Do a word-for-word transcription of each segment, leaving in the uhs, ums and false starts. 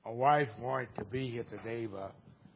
My wife wanted to be here today, but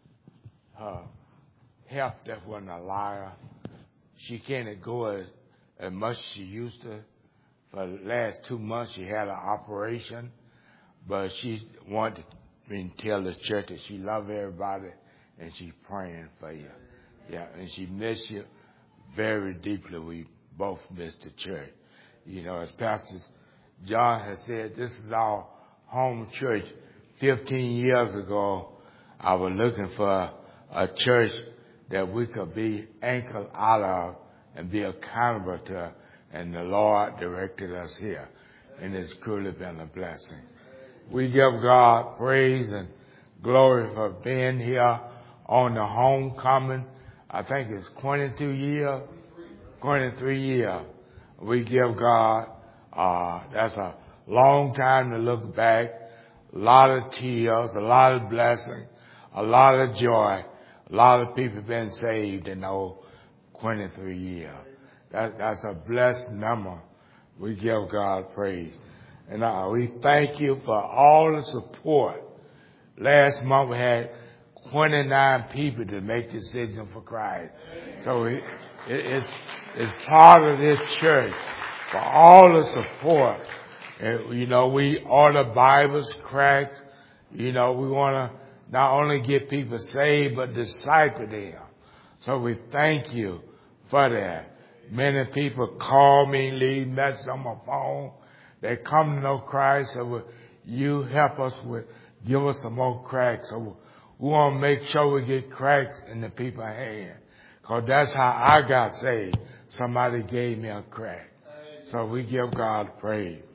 her health just wasn't allow her. She can't go as, as much as she used to. For the last two months, she had an operation, but she wanted me to tell the church that she loved everybody and she's praying for you. Yeah, and she missed you very deeply. We both missed the church. You know, as Pastor John has said, this is our home church. Fifteen years ago, I was looking for a church that we could be anchored out of and be accountable to, and the Lord directed us here, and it's truly been a blessing. We give God praise and glory for being here on the homecoming. I think it's twenty-two years, twenty-three years. We give God, uh, that's a long time to look back. A lot of tears, a lot of blessing, a lot of joy. A lot of people been saved in those twenty-three years. That, that's a blessed number. We give God praise. And uh, we thank you for all the support. Last month we had twenty-nine people to make decision for Christ. So it, it, it's, it's part of this church for all the support. And, you know, we order Bibles cracked. You know, we want to not only get people saved, but disciple them. So we thank you for that. Many people call me, leave messages on my phone. They come to know Christ. So you help us with, give us some more cracks. So we want to make sure we get cracks in the people's hand. Because that's how I got saved. Somebody gave me a crack. So we give God praise.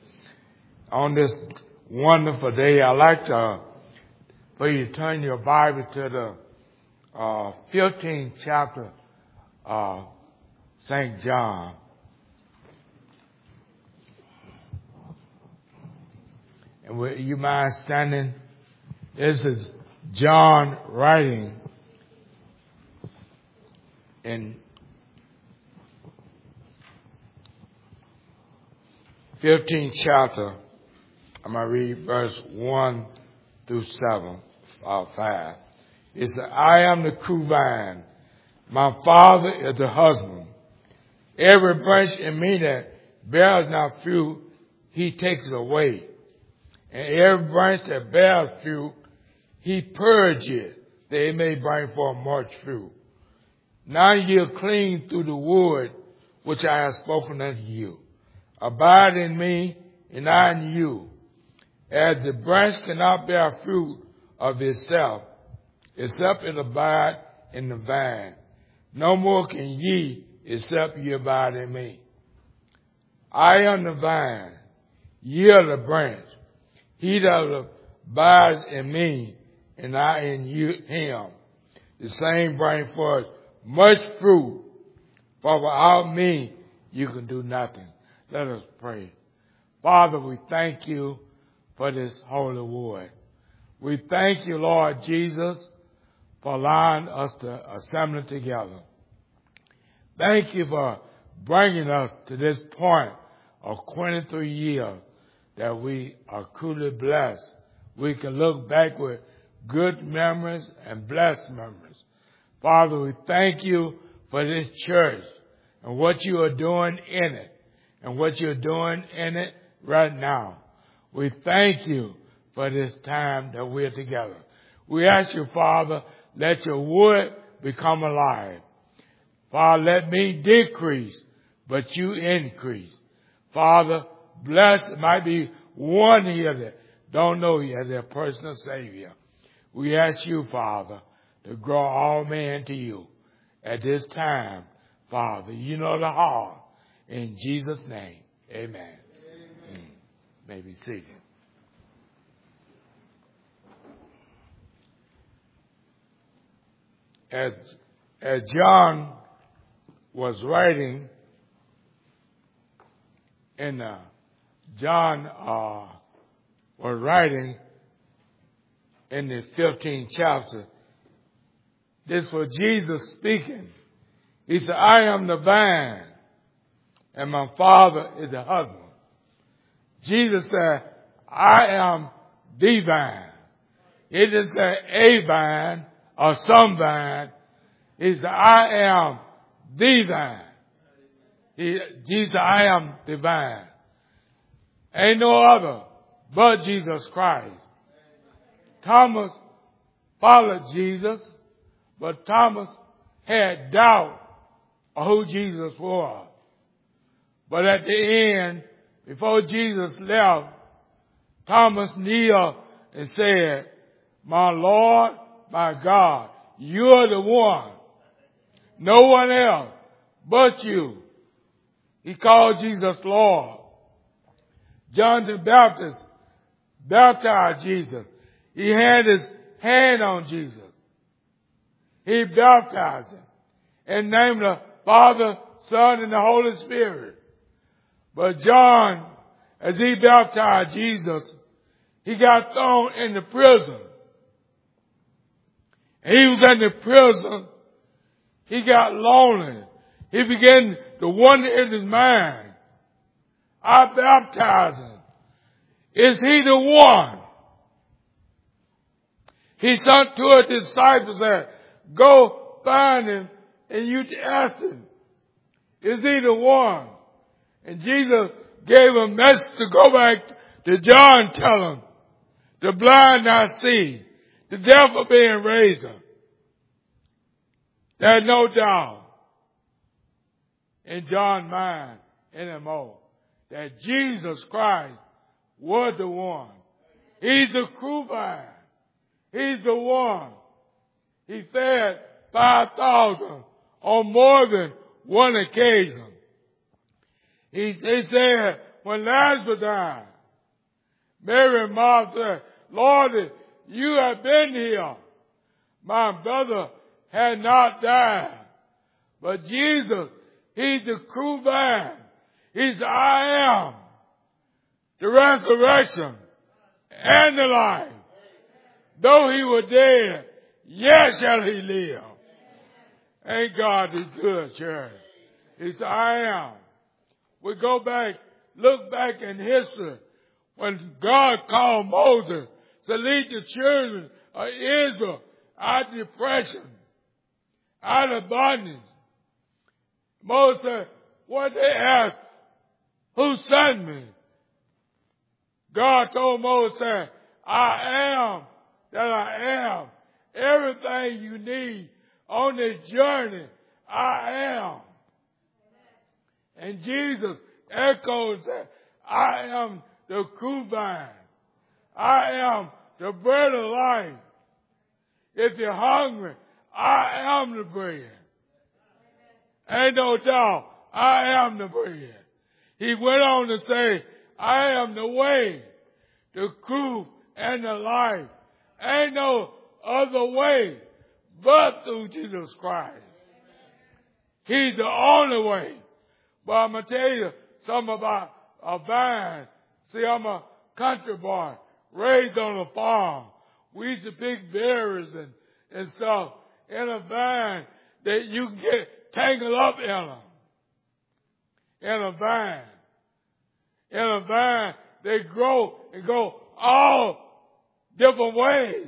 On this wonderful day, I'd like to, for you to turn your Bible to the uh, fifteenth chapter of Saint John. And would you mind standing? This is John writing in fifteenth chapter. I'm going to read verse one through seven, uh, five. It says, I am the true vine. My Father is the husband. Every branch in me that bears not fruit, he takes away. And every branch that bears fruit, he purges, that it may bring forth much fruit. Now ye are clean through the word which I have spoken unto you. Abide in me, and I in you. As the branch cannot bear fruit of itself, except it abide in the vine, no more can ye, except ye abide in me. I am the vine, ye are the branch. He that abides in me, and I in you, him, the same bring forth much fruit, for without me you can do nothing. Let us pray. Father, we thank you for this holy word. We thank you, Lord Jesus, for allowing us to assemble together. Thank you for bringing us to this point of twenty-three years that we are truly blessed. We can look back with good memories and blessed memories. Father, we thank you for this church and what you are doing in it and what you're doing in it right now. We thank you for this time that we're together. We ask you, Father, let your word become alive. Father, let me decrease, but you increase. Father, bless, it might be one here that don't know you as their personal Savior. We ask you, Father, to draw all men to you at this time. Father, you know the heart. In Jesus' name, amen. Amen. May be seated. As, as John was writing in uh, John uh, was writing in the fifteenth chapter, this was Jesus speaking. He said, I am the vine, and my Father is the husband. Jesus said, I am the vine. It didn't say a vine or some vine. He said, I am the vine. He, Jesus, I am the vine. Ain't no other but Jesus Christ. Thomas followed Jesus, but Thomas had doubt of who Jesus was. But at the end, before Jesus left, Thomas kneeled and said, my Lord, my God, you're the one. No one else but you. He called Jesus Lord. John the Baptist baptized Jesus. He had his hand on Jesus. He baptized him and named the Father, Son, and the Holy Spirit. But John, as he baptized Jesus, he got thrown in the prison. And he was in the prison. He got lonely. He began to wonder in his mind, I baptize him. Is he the one? He sent to his disciples and said, go find him and you ask him, is he the one? And Jesus gave a message to go back to John, tell him, the blind now see, the deaf are being raised up. There's no doubt in John's mind anymore that Jesus Christ was the one. He's the true vine. He's the one. He fed five thousand on more than one occasion. He, they said, when Lazarus died, Mary and Martha said, Lord, if you have been here, my brother had not died. But Jesus, he's the true vine. He's I am the resurrection and the life. Though he were dead, yet shall he live. Ain't God is good, church. He's I am. We go back, look back in history when God called Moses to lead the children of Israel out of depression, out of bondage. Moses said, what they asked, who sent me? God told Moses, I am that I am. Everything you need on this journey, I am. And Jesus echoed and said, I am the true vine. I am the bread of life. If you're hungry, I am the bread. Ain't no doubt, I am the bread. He went on to say, I am the way, the truth, and the life. Ain't no other way but through Jesus Christ. He's the only way. But I'm going to tell you something about a vine. See, I'm a country boy, raised on a farm. We used to pick berries and, and stuff in a vine that you can get tangled up in them. In a vine. In a vine, they grow and go all different ways.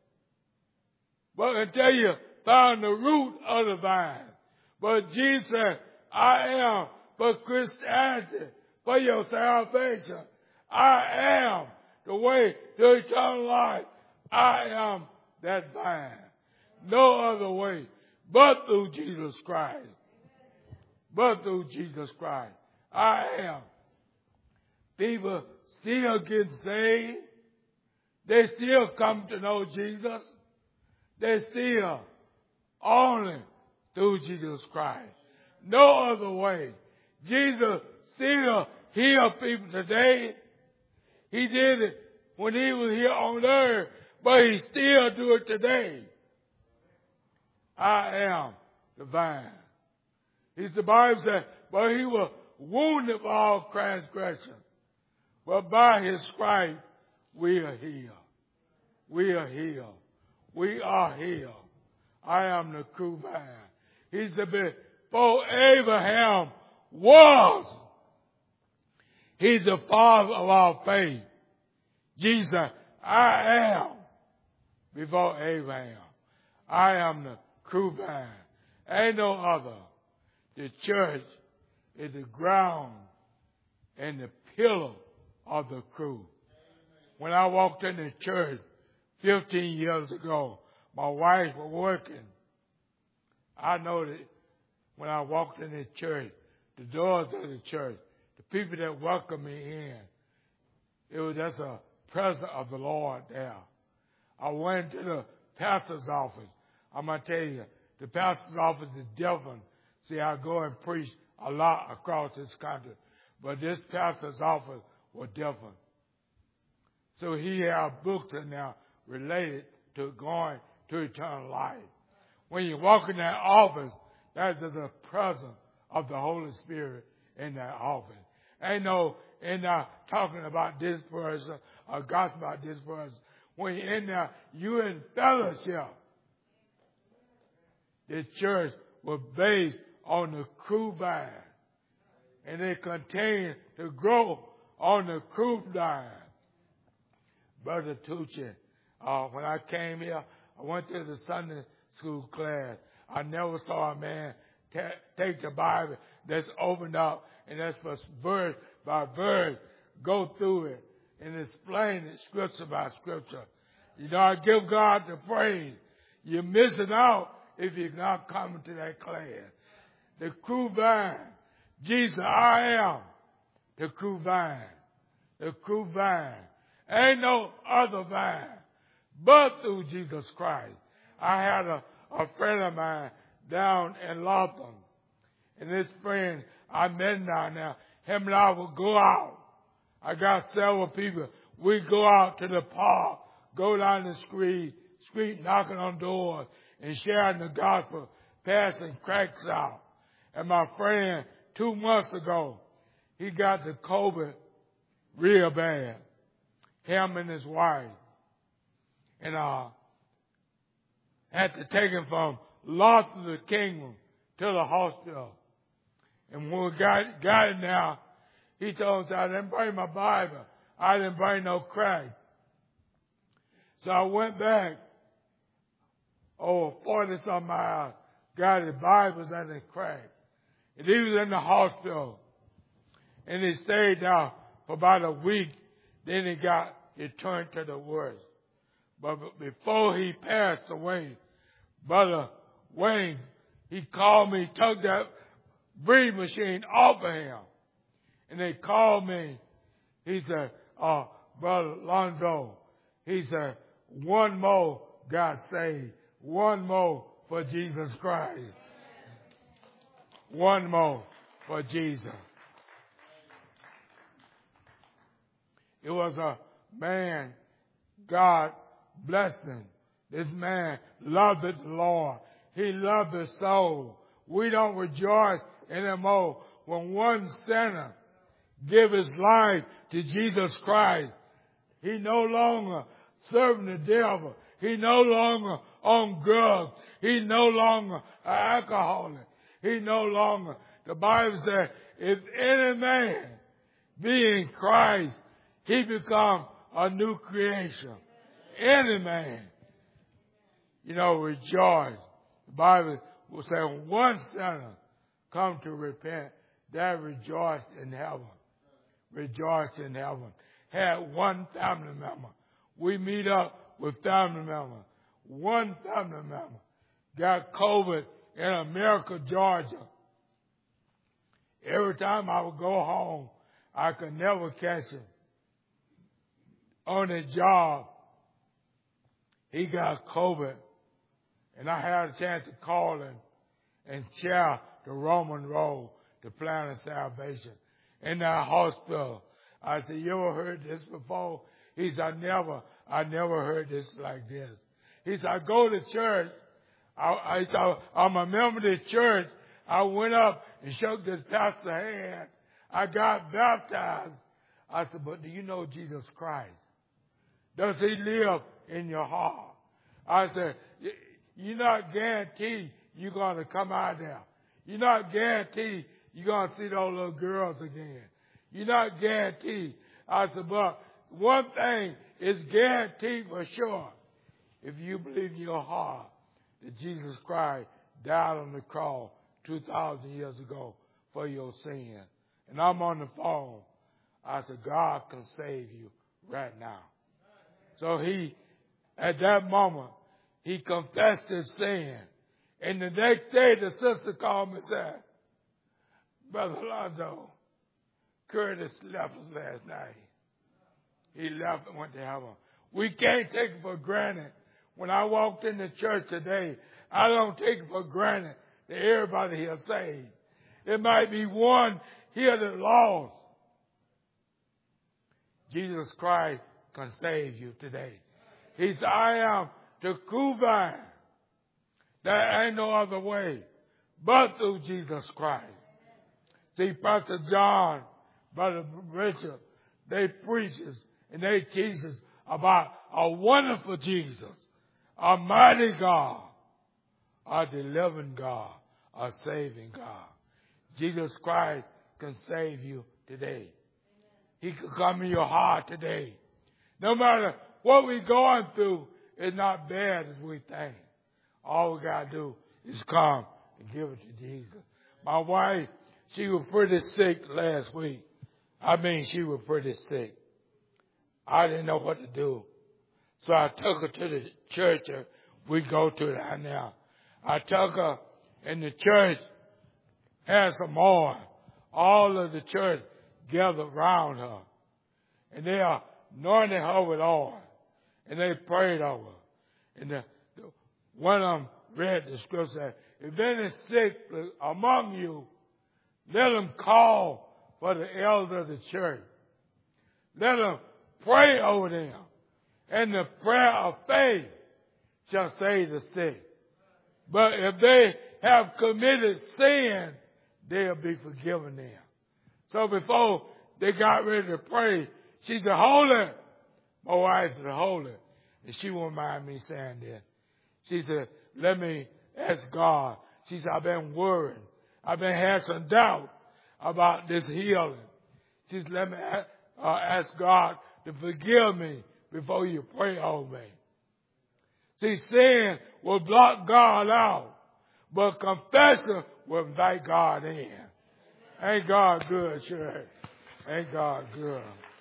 But until you find the root of the vine. But Jesus said, I am for Christianity, for your salvation. I am the way to eternal life. I am that vine. No other way but through Jesus Christ. But through Jesus Christ. I am. People still get saved. They still come to know Jesus. They still only through Jesus Christ. No other way. Jesus still heals people today. He did it when he was here on earth, but he still do it today. I am the vine. He's the Bible said, but he was wounded for all transgression. But by his stripe, we are healed. We are healed. We are healed. I am the true vine. He's the before Abraham was. He's the father of our faith. Jesus, I am before Abraham. I am the true vine. Ain't no other. The church is the ground and the pillar of the crew. When I walked in the church fifteen years ago, my wife was working. I noticed when I walked in the church, the doors of the church, the people that welcomed me in, it was just a presence of the Lord there. I went to the pastor's office. I'm going to tell you, the pastor's office is different. See, I go and preach a lot across this country. But this pastor's office was different. So he had books in there related to going to eternal life. When you walk in that office, that's just a presence of the Holy Spirit in that office. Ain't no, ain't not talking about this person or gossip about this person. When you're in there, you're in fellowship. The church was based on the true vine. And they continue to grow on the true vine. Brother Tucci, uh, when I came here, I went to the Sunday school class. I never saw a man t- take the Bible that's opened up and that's for verse by verse, go through it and explain it scripture by scripture. You know, I give God the praise. You're missing out if you're not coming to that class. The true vine. Jesus, I am the true vine. The true vine. Ain't no other vine but through Jesus Christ. I had a, a friend of mine down in Lawton. And this friend, I met him down there. Him and I would go out. I got several people. We go out to the park, go down the street, street knocking on doors and sharing the gospel, passing cracks out. And my friend, two months ago, he got the COVID real bad. Him and his wife. And uh, had to take him from Lost to the Kingdom to the hospital. And when we got, got in there, he told us, I didn't bring my Bible. I didn't bring no crack. So I went back, oh, forty-some miles, got his Bibles and his crack. And he was in the hospital. And he stayed there for about a week. Then he got, it turned to the worst. But before he passed away, Brother Wayne, he called me, took that breathing machine off of him. And they called me. He said, uh, Brother Lonzo, he said, one more got saved. One more for Jesus Christ. One more for Jesus. It was a man, God blessed him. This man loved the Lord. He loved the soul. We don't rejoice anymore when one sinner give his life to Jesus Christ. He no longer serving the devil. He no longer on drugs. He no longer an alcoholic. He no longer. The Bible says, if any man be in Christ, he become a new creation. Any man. You know, rejoice. The Bible will say, when one sinner come to repent, that rejoiced in heaven. Rejoiced in heaven. Had one family member. We meet up with family members. One family member got COVID in America, Georgia. Every time I would go home, I could never catch him. On the job, he got COVID. And I had a chance to call him and share the Roman road, the plan of salvation. In that hospital, I said, you ever heard this before? He said, I never, I never heard this like this. He said, I go to church. I, I said, I'm a member of the church. I went up and shook this pastor's hand. I got baptized. I said, but do you know Jesus Christ? Does he live in your heart? I said, you're not guaranteed you're going to come out there. You're not guaranteed you're going to see those little girls again. You're not guaranteed. I said, but one thing is guaranteed for sure. if you believe in your heart that Jesus Christ died on the cross two thousand years ago for your sin, and I'm on the phone, I said, God can save you right now. So he, at that moment, he confessed his sin. And the next day, the sister called me and said, Brother Alonzo, Curtis left us last night. He left and went to heaven. We can't take it for granted. When I walked in the church today, I don't take it for granted that everybody here saved. There might be one here that lost. Jesus Christ can save you today. He said, I am the true vine. There ain't no other way but through Jesus Christ. See, Pastor John, Brother Richard, they preaches and they teaches about a wonderful Jesus, a mighty God, a delivering God, a saving God. Jesus Christ can save you today. He can come in your heart today. No matter what we're going through, it's not bad as we think. All we got to do is come and give it to Jesus. My wife, she was pretty sick last week. I mean, she was pretty sick. I didn't know what to do. So I took her to the church. We go to that now. I took her, and the church had some oil. All of the church gathered around her. And they anointed her with oil. And they prayed over her. And the, the, one of them read the scripture, if any sick among you, let them call for the elder of the church. Let them pray over them. And the prayer of faith shall save the sick. But if they have committed sin, they'll be forgiven them. So before they got ready to pray, she said, hold it. My wife said, hold it. And she won't mind me saying that. She said, let me ask God. She said, I've been worried. I've been having some doubt about this healing. She said, let me uh, ask God to forgive me before you pray over me. See, sin will block God out, but confession will invite God in. Ain't God good, church? Ain't God good?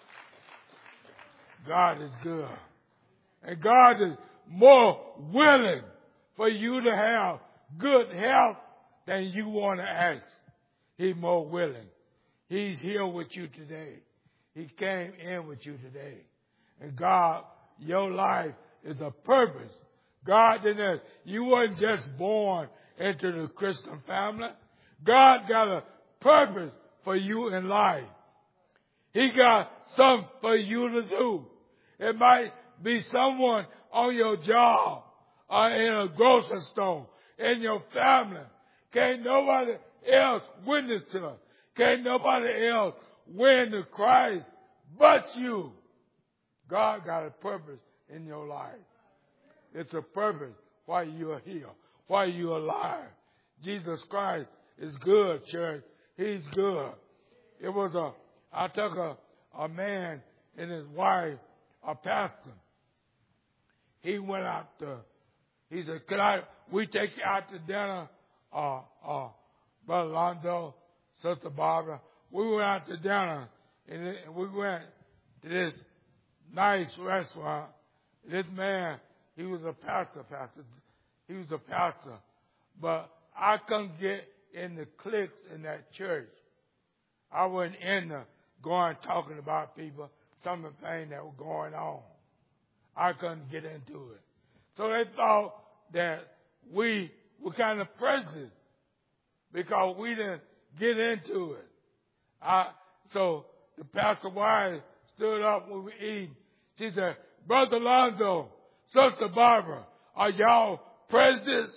God is good. And God is more willing for you to have good health than you want to ask. He's more willing. He's here with you today. He came in with you today. And God, your life is a purpose. God didn't, you weren't just born into the Christian family. God got a purpose for you in life. He got something for you to do. It might be someone on your job or in a grocery store, in your family. Can't nobody else witness to it. Can't nobody else win to Christ but you. God got a purpose in your life. It's a purpose why you are here, why you are alive. Jesus Christ is good, church. He's good. It was a, I took a, a man and his wife, a pastor. He went out to, he said, could I, we take you out to dinner, uh, uh, Brother Alonzo, Sister Barbara. We went out to dinner and, it, and we went to this nice restaurant. This man, he was a pastor, pastor. He was a pastor. But I couldn't get in the cliques in that church. I wasn't in the going talking about people, some of the things that were going on. I couldn't get into it. So they thought that we were kind of prejudiced because we didn't get into it. I, so the pastor wife stood up when we were eating. She said, Brother Alonzo, Sister Barbara, are y'all prejudiced?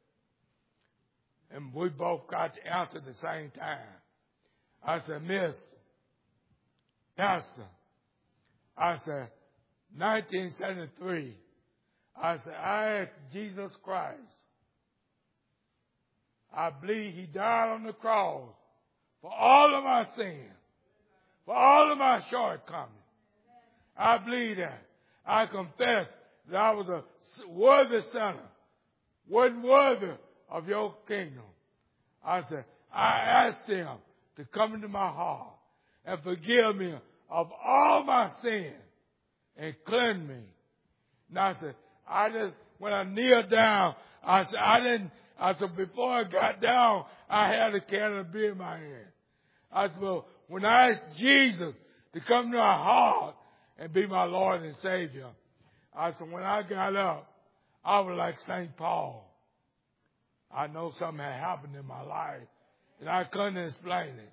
And we both got the answer at the same time. I said, Miss Pastor, I said, nineteen seventy-three, I said, I asked Jesus Christ. I believe he died on the cross for all of my sins, for all of my shortcomings. I believe that. I confess that I was a worthy sinner, wasn't worthy of your kingdom. I said, I asked him to come into my heart and forgive me of all my sins and cleanse me. And I said, I just, when I kneeled down, I said, I didn't, I said, before I got down, I had a can of beer in my hand. I said, well, when I asked Jesus to come to my heart and be my Lord and Savior, I said, when I got up, I was like Saint Paul. I know something had happened in my life, and I couldn't explain it.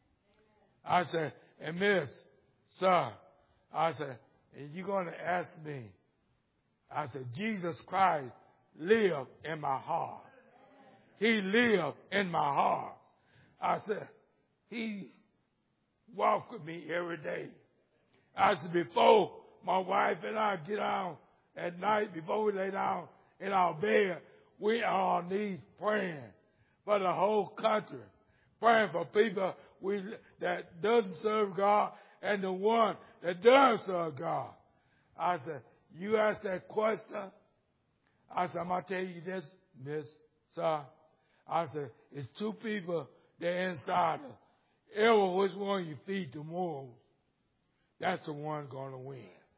I said, and Miss, sir, I said, and you're going to ask me, I said, Jesus Christ lived in my heart. He lived in my heart. I said, he walked with me every day. I said, before my wife and I get down at night, before we lay down in our bed, we are on our knees praying for the whole country, praying for people we, that doesn't serve God and the one that does serve God. I said, you asked that question. I said, I'm going to tell you this, Miss, sir. I said, it's two people that are inside us. Ever which one you feed the most, that's the one going to win.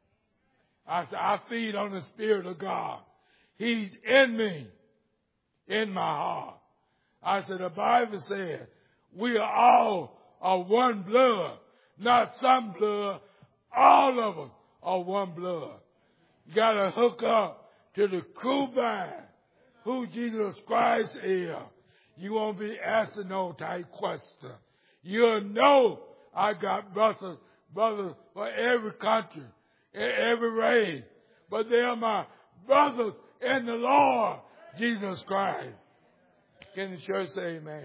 I said, I feed on the Spirit of God. He's in me, in my heart. I said, the Bible said, we are all of one blood, not some blood. All of us are one blood. You got to hook up to the true vine, who Jesus Christ is. You won't be asking no type question. You'll know I got brothers, brothers for every country, in every race. But they are my brothers in the Lord Jesus Christ. Can the church say amen?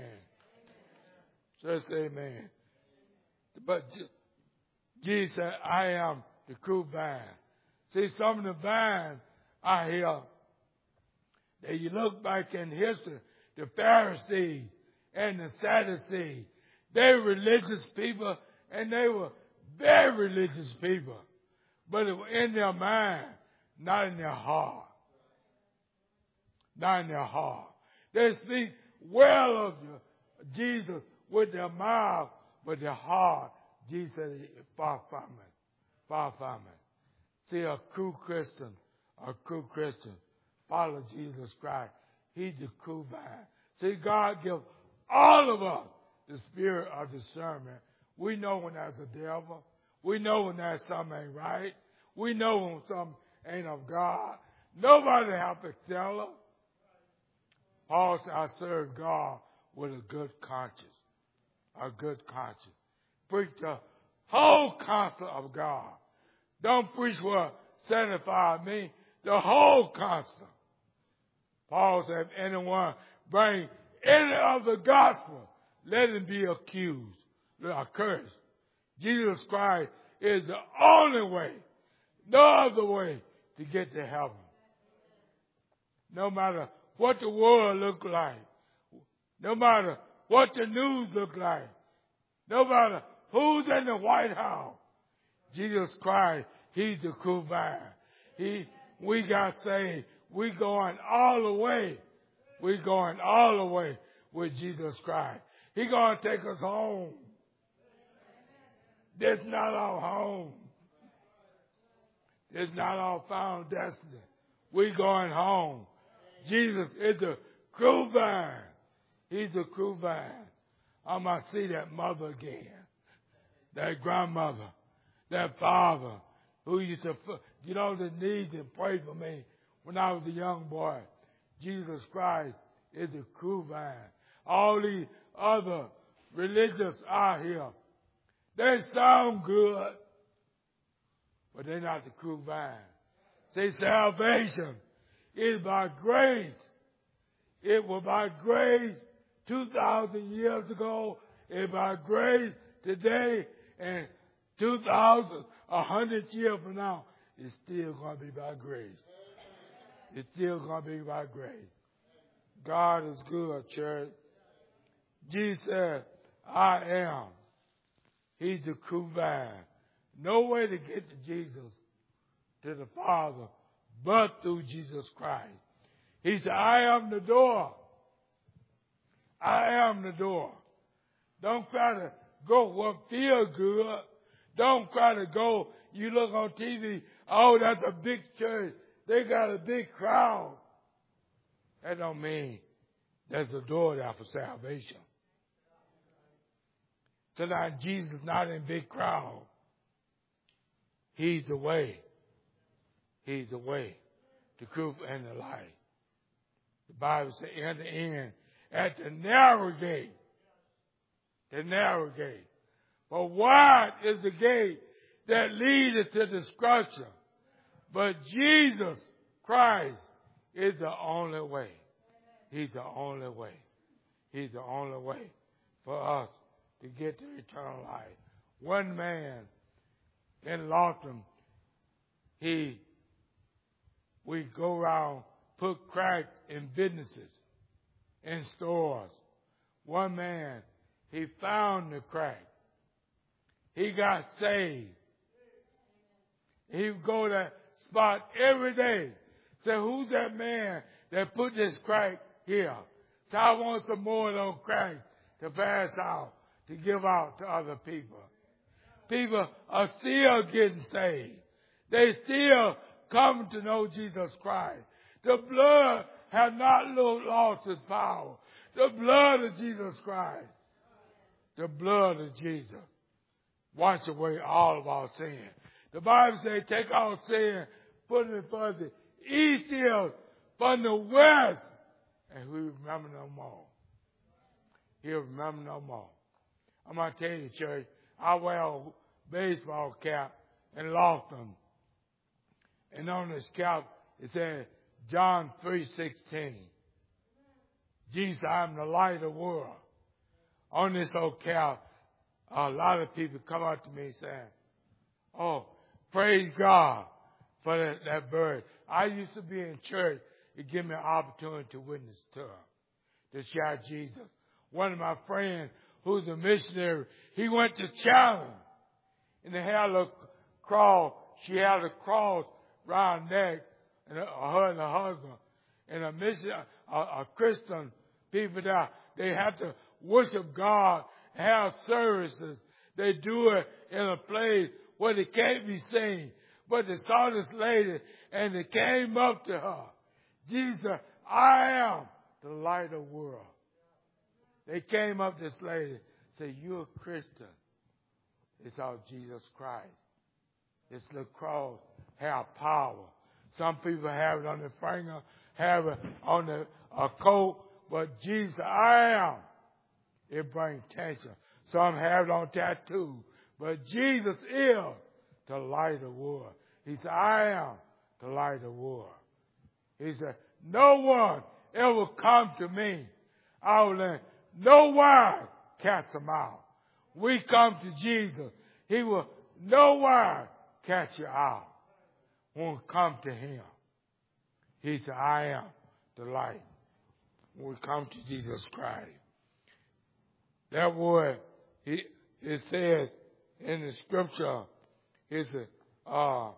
Church say amen. But Jesus said, I am the true vine. See, some of the vines out here, that you look back in history, the Pharisees and the Sadducees, they were religious people, and they were very religious people. But it was in their mind, not in their heart. Not in their heart. They speak well of Jesus with their mouth, but their heart, Jesus said, far from it. Far from it. See, a true Christian, a true Christian, follow Jesus Christ. He's the true vine. See, God gives all of us the spirit of discernment. We know when that's the devil. We know when that something ain't right. We know when something ain't of God. Nobody have to tell us. Paul said, I serve God with a good conscience. A good conscience. Preach the whole counsel of God. Don't preach what sanctifies me. The whole counsel. Paul said, if anyone bring any of the gospel, let him be accused, accursed. Jesus Christ is the only way, no other way to get to heaven. No matter what the world look like, no matter what the news look like, no matter who's in the White House, Jesus Christ, he's the true vine. He, we got saved. We going all the way. We going all the way with Jesus Christ. He going to take us home. That's not our home. That's not our final destiny. We going home. Jesus is the true vine. He's the true vine. I'm going to see that mother again. That grandmother. That father who used to get on his knees and pray for me when I was a young boy. Jesus Christ is the true vine. All these other religious out here, they sound good, but they're not the true vine. See, salvation is by grace. It was by grace two thousand years ago. It's by grace today, and two thousand, a hundred years from now, it's still going to be by grace. It's still going to be by grace. God is good, church. Jesus said, I am. He's the true vine. No way to get to Jesus, to the Father, but through Jesus Christ. He said, I am the door. I am the door. Don't try to go what feel good. Don't try to go, you look on T V, oh, that's a big church. They got a big crowd. That don't mean there's a door there for salvation. Tonight, Jesus is not in big crowd. He's the way. He's the way, the truth, and the life. The Bible says, enter in at the narrow gate. The narrow gate. For wide is the gate that leads to destruction. But Jesus Christ is the only way. He's the only way. He's the only way for us to get to eternal life. One man in Lawton, he, we go around, put crack in businesses, in stores. One man, he found the crack. He got saved. He would go to that spot every day. Say, who's that man that put this crack here? So I want some more of those cracks to pass out, to give out to other people. People are still getting saved. They still come to know Jesus Christ. The blood has not lost its power. The blood of Jesus Christ. The blood of Jesus. Wash away all of our sin. The Bible says, take our sin, put it for the east is from the west, and we remember no more. He'll remember no more. I'm going to tell you, church, I wear a baseball cap and lost them. And on this cap, it says, John three sixteen. Jesus, I am the light of the world. On this old cap, a lot of people come up to me saying, oh, praise God for that, that bird. I used to be in church. It gave me an opportunity to witness to her, to share Jesus. One of my friends, who's a missionary, he went to Challenge. And they had a cross. She had a cross around her neck, and her and her husband. And a mission, a, a Christian people there, they have to worship God, have services. They do it in a place where they can't be seen. But they saw this lady, and they came up to her. Jesus, I am the light of the world. They came up to this lady, said, you're a Christian. It's all Jesus Christ. This little cross have power. Some people have it on their finger, have it on the, a coat, but Jesus, I am. It brings tension. Some have it on tattoo, but Jesus is the light of the world. He said, I am the light of the world. He said, no one ever come to me. I will let no one cast them out. We come to Jesus. He will no one cast you out. Won't come to him. He said, I am the light. When we come to Jesus Christ. That word, it, it says in the scripture, it's a, uh,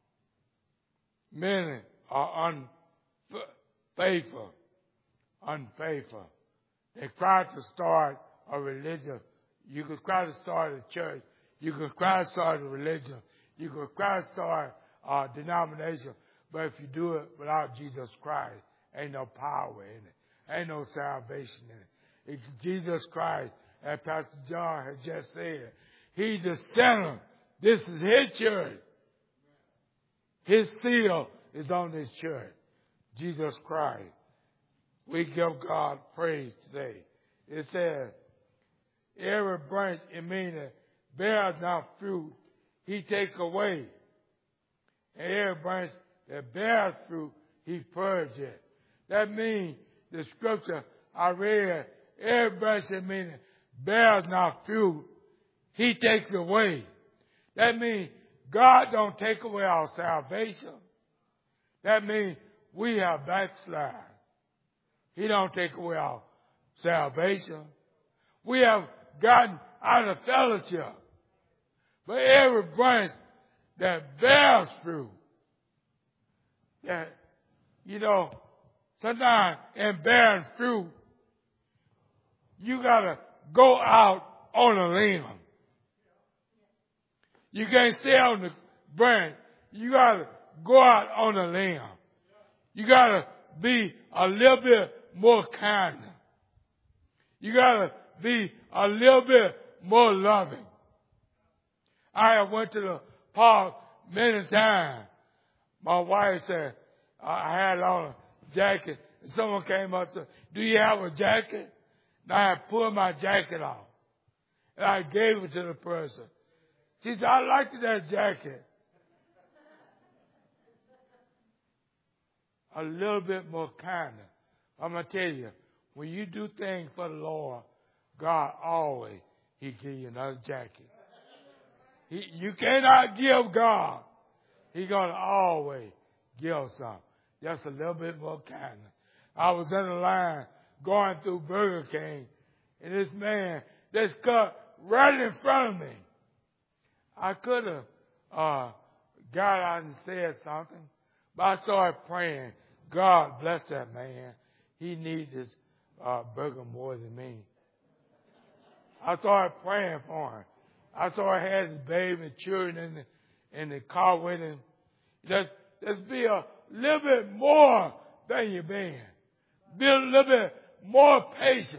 many are unfaithful. Unfaithful. They try to start a religion. You could try to start a church. You could try to start a religion. You could try to start a denomination. But if you do it without Jesus Christ, ain't no power in it. Ain't no salvation in it. It's Jesus Christ, as Pastor John had just said. He's the center. This is his church. His seal is on this church. Jesus Christ. We give God praise today. It says, every branch in me that bears not fruit, he take away. And every branch that bears fruit, he purges it. That means the scripture I read, every branch in me that bears not fruit, he takes away. That means God don't take away our salvation. That means we have backslid. He don't take away our salvation. We have gotten out of fellowship. But every branch that bears fruit, that, you know, sometimes in bearing fruit, you got to go out on a limb. You can't stay on the branch. You got to go out on a limb. You got to be a little bit more kind. You got to be a little bit more loving. I have went to the park many times. My wife said, I had on a jacket. And someone came up and said, do you have a jacket? And I had pulled my jacket off. And I gave it to the person. She said, I liked that jacket. A little bit more kinder. I'm going to tell you, when you do things for the Lord, God always, He give you another jacket. He, you cannot give God. He's going to always give some. Just a little bit more kindness. I was in the line going through Burger King, and this man just cut right in front of me. I could have uh, got out and said something, but I started praying, God bless that man. He needs this uh, burger more than me. I started praying for him. I saw he had his baby and children in the, in the car with him. Just, just be a little bit more than you've been. Be a little bit more patient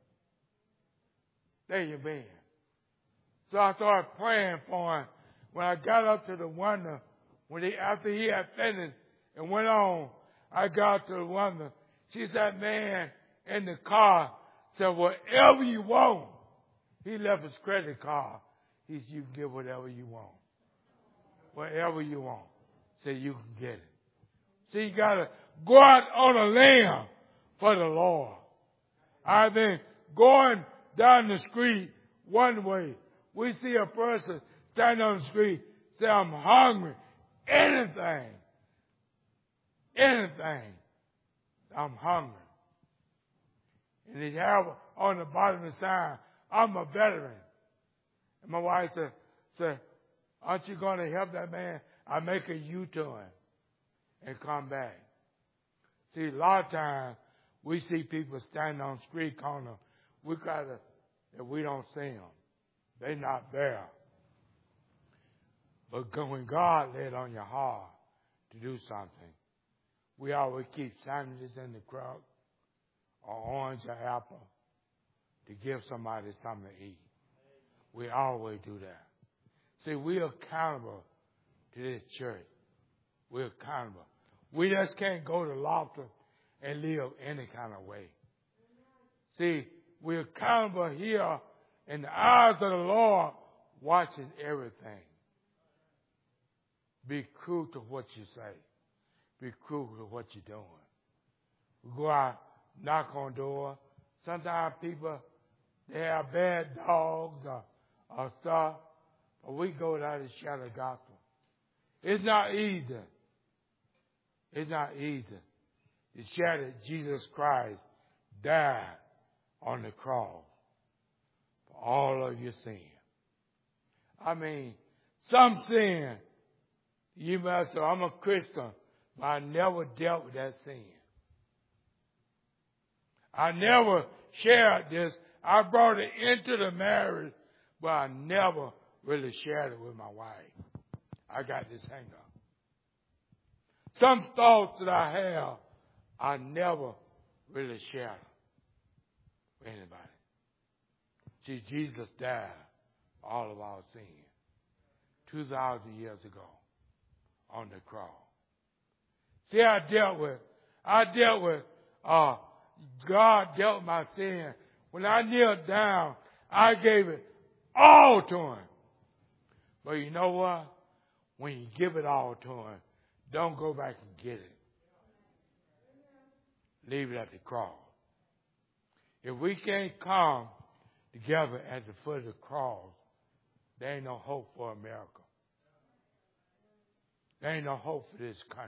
than you've been. So I started praying for him. When I got up to the window, when he, after he had finished and went on, I got to the window. She said, man in the car said, whatever you want. He left his credit card. He said, you can get whatever you want. Whatever you want. Said, you can get it. So you got to go out on a limb for the Lord. I've been going down the street one way. We see a person standing on the street, say, I'm hungry. Anything. Anything. I'm hungry. And they have on the bottom of the sign, I'm a veteran. And my wife said, said aren't you going to help that man? I make a U-turn and come back. See, a lot of times we see people standing on the street corner. We got to, if we don't see them, they're not there. But when God laid on your heart to do something, we always keep sandwiches in the crowd or orange or apple to give somebody something to eat. We always do that. See, we're accountable to this church. We're accountable. We just can't go to Lofton and live any kind of way. See, we're accountable here in the eyes of the Lord, watching everything. Be true to what you say. Be true to what you're doing. We go out, knock on doors. Sometimes people, they have bad dogs or, or stuff, but we go down and share the gospel. It's not easy. It's not easy to share that Jesus Christ died on the cross for all of your sin. I mean, some sin, you must say, I'm a Christian, but I never dealt with that sin. I never shared this. I brought it into the marriage, but I never really shared it with my wife. I got this hang up. Some thoughts that I have, I never really shared with anybody. See, Jesus died for all of our sins two thousand years ago on the cross. See, I dealt with, I dealt with, uh, God dealt with my sin. When I kneeled down, I gave it all to Him. But you know what? When you give it all to Him, don't go back and get it. Leave it at the cross. If we can't come together at the foot of the cross, there ain't no hope for America. There ain't no hope for this country.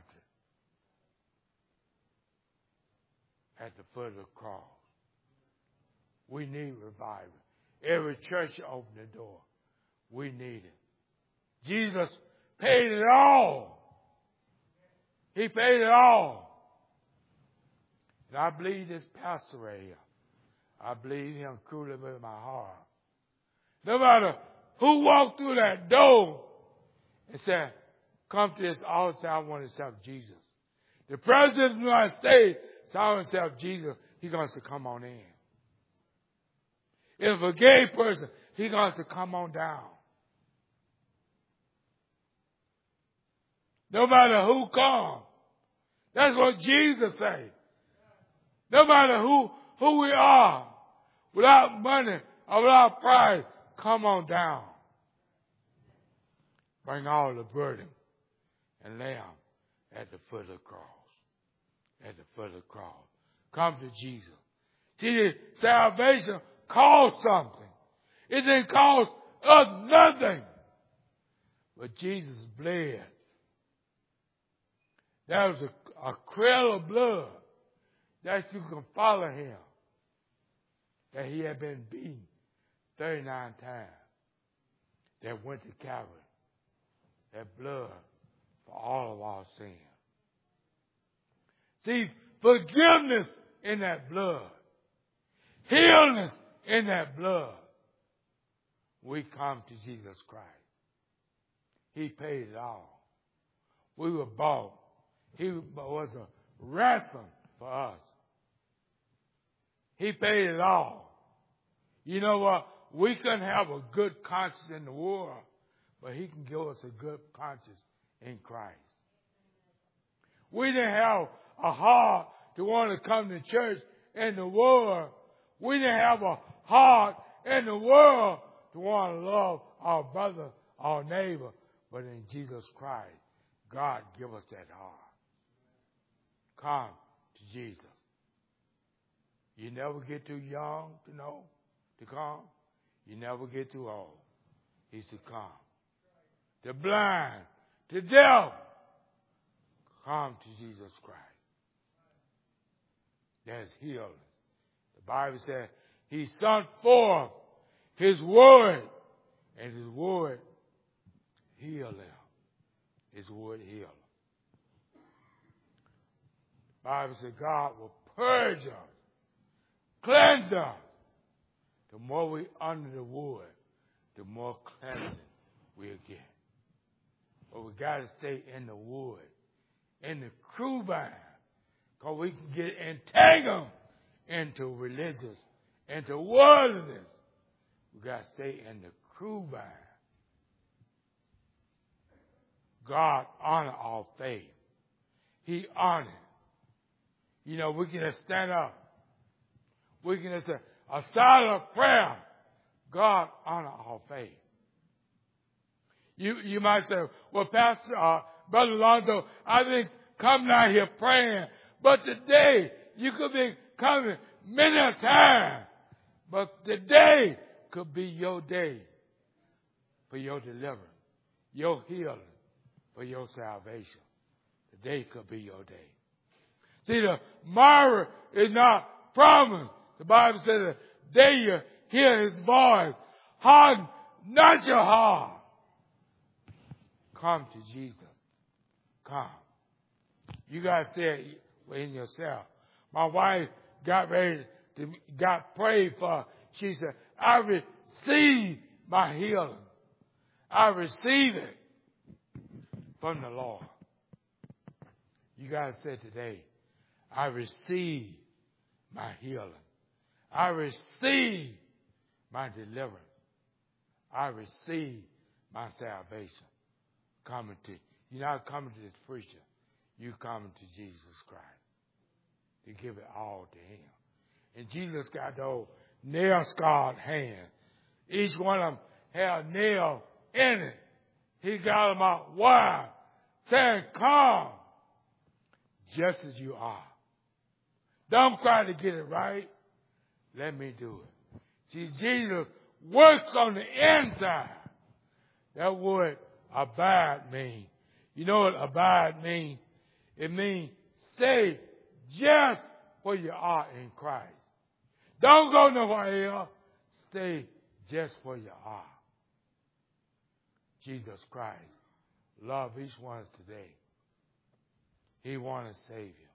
At the foot of the cross. We need revival. Every church open the door. We need it. Jesus paid it all. He paid it all. And I believe this pastor right here. I believe him truly with my heart. No matter who walked through that door and said, come to this altar, I want to accept Jesus. The president of the United States said, I want to accept Jesus. He's going to say, come on in. If a gay person, he's going to say, come on down. No matter who comes. That's what Jesus said. No matter who, who we are, without money or without pride, come on down. Bring all the burden and lay them at the foot of the cross. At the foot of the cross. Come to Jesus. See, salvation costs something. It didn't cost us nothing. But Jesus bled. That was a, a trail of blood that you can follow him. That he had been beaten thirty-nine times. That went to Calvary. That blood for all of our sins. See, forgiveness in that blood. Healing in that blood. We come to Jesus Christ. He paid it all. We were bought. He was a ransom for us. He paid it all. You know what? We couldn't have a good conscience in the world, but he can give us a good conscience in Christ. We didn't have a heart to want to come to church in the world. We didn't have a heart in the world to want to love our brother, our neighbor. But in Jesus Christ, God give us that heart. Come to Jesus. You never get too young to know to come. You never get too old. He's to come. The blind, the deaf, come to Jesus Christ. That's healing. The Bible says he sent forth his word, and his word healed them. His word healed them. The Bible says God will purge us, cleanse us. The more we under the word, the more cleansing we'll get. But we got to stay in the wood, in the true vine, because we can get entangled into religious, into worldliness. We got to stay in the true vine. God honor our faith. He honored. You know, we can just stand up. We can just say a silent prayer. God honor our faith. You you might say, well, Pastor, uh, Brother Lonzo, I've been coming out here praying, but today you could be coming many a time, but today could be your day for your deliverance, your healing, for your salvation. Today could be your day. See, the tomorrow is not promised. The Bible says the day you hear his voice, harden not your heart. Come to Jesus. Come. You guys say it in yourself. My wife got ready to, got prayed for. She said, I receive my healing. I receive it from the Lord. You guys said today, I receive my healing. I receive my deliverance. I receive my salvation. Coming to, you're not coming to this preacher. You're coming to Jesus Christ to give it all to him. And Jesus got those nail-scarred hands. Each one of them had a nail in it. He got them out wide, saying, come, just as you are. Don't try to get it right. Let me do it. See, Jesus works on the inside. That word abide means. You know what abide means? It means stay just where you are in Christ. Don't go nowhere else. Stay just where you are. Jesus Christ love each one today. He wants to save you.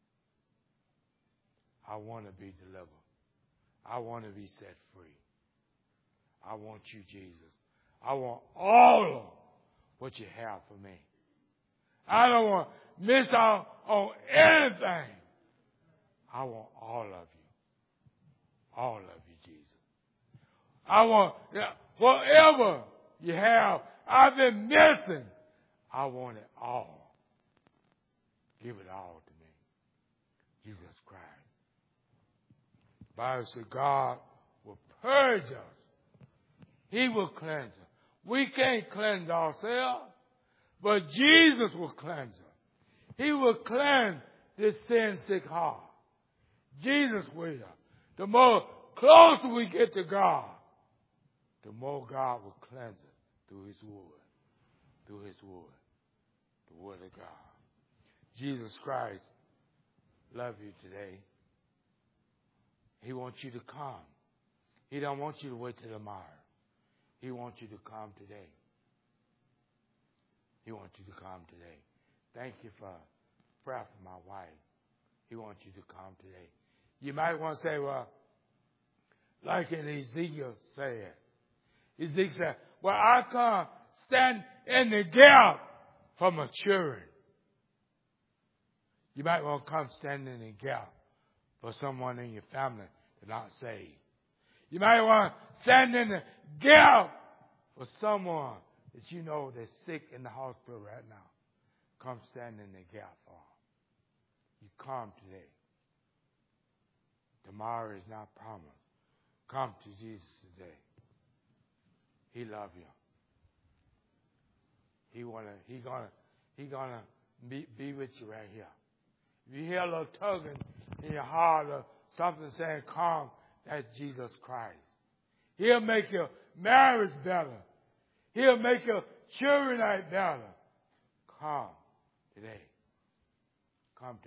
I want to be delivered. I want to be set free. I want you, Jesus. I want all of what you have for me. I don't want to miss out on anything. I want all of you. All of you, Jesus. I want whatever you have, I've been missing. I want it all. Give it all to me. Jesus Christ. The Bible says God will purge us. He will cleanse us. We can't cleanse ourselves, but Jesus will cleanse us. He will cleanse this sin-sick heart. Jesus will. The more closer we get to God, the more God will cleanse us through His Word. Through His Word. The Word of God. Jesus Christ loves you today. He wants you to come. He don't want you to wait till tomorrow. He wants you to come today. He wants you to come today. Thank you for prayer for my wife. He wants you to come today. You might want to say, well, like in Ezekiel said. Ezekiel said, well, I come stand in the gap for my children. You might want to come stand in the gap for someone in your family that's not saved. You might want to stand in the gap for someone that you know that's sick in the hospital right now. Come stand in the gap for them. You come today. Tomorrow is not promised. Come to Jesus today. He loves you. He wanna. He gonna. He gonna be, be with you right here. If you hear a little tugging in your heart or something saying, "Come," that's Jesus Christ. He'll make your marriage better. He'll make your children life better. Come today. Come today.